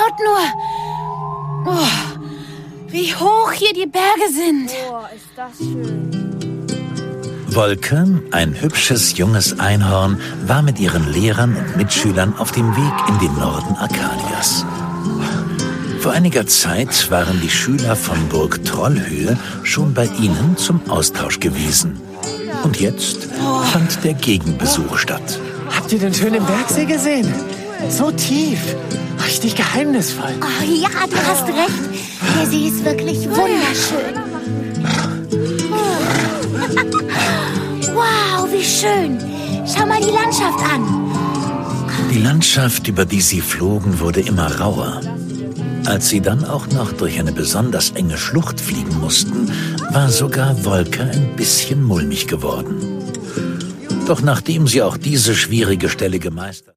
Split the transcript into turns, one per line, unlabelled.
Schaut nur! Oh, wie hoch hier die Berge sind!
Boah, ist das schön.
Wolke, ein hübsches junges Einhorn, war mit ihren Lehrern und Mitschülern auf dem Weg in den Norden Arkadias. Vor einiger Zeit waren die Schüler von Burg Trollhöhe schon bei ihnen zum Austausch gewesen. Und jetzt fand der Gegenbesuch statt.
Habt ihr den schönen Bergsee gesehen? So tief, richtig geheimnisvoll.
Oh ja, du hast recht. Der See ist wirklich wunderschön. Wow, wie schön. Schau mal die Landschaft an.
Die Landschaft, über die sie flogen, wurde immer rauer. Als sie dann auch noch durch eine besonders enge Schlucht fliegen mussten, war sogar Wolke ein bisschen mulmig geworden. Doch nachdem sie auch diese schwierige Stelle gemeistert